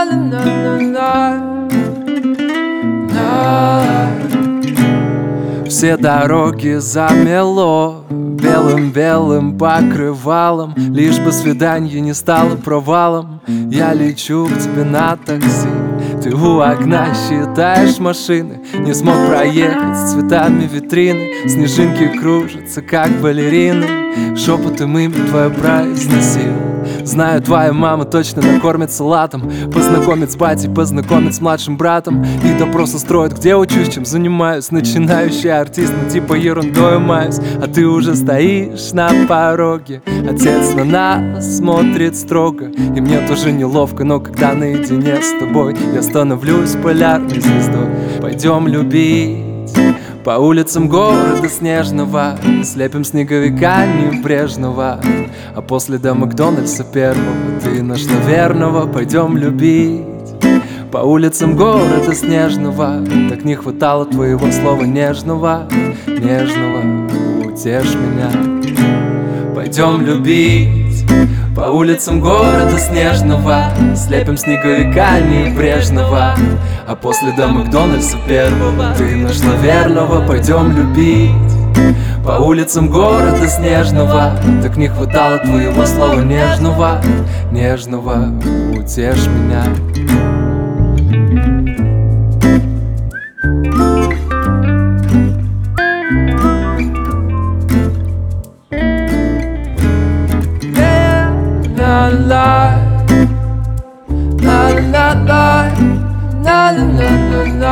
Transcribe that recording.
Все дороги замело белым-белым покрывалом, лишь бы свидание не стало провалом. Я лечу к тебе на такси, ты у окна считаешь машины. Не смог проехать с цветами витрины, снежинки кружатся, как балерины. Шепотом имя твое произносил. Знаю, твоя мама точно накормит салатом, познакомит с батей, познакомит с младшим братом. И допрос устроит, где учусь, чем занимаюсь. Начинающий артист, ну типа ерундой маюсь. А ты уже стоишь на пороге, отец на нас смотрит строго. И мне тоже неловко, но когда наедине с тобой я становлюсь полярной звездой. Пойдем любить по улицам города снежного, слепим снеговика небрежного. А после до Макдональдса первого ты нашла верного. Пойдем любить по улицам города снежного. Так не хватало твоего слова нежного. Нежного, утешь меня. Пойдем любить по улицам города снежного, слепим снеговика небрежного. А после до Макдональдса первого ты нашла верного. Пойдем любить по улицам города снежного. Так не хватало твоего слова нежного. Нежного, утешь меня. La la la la la la la la la.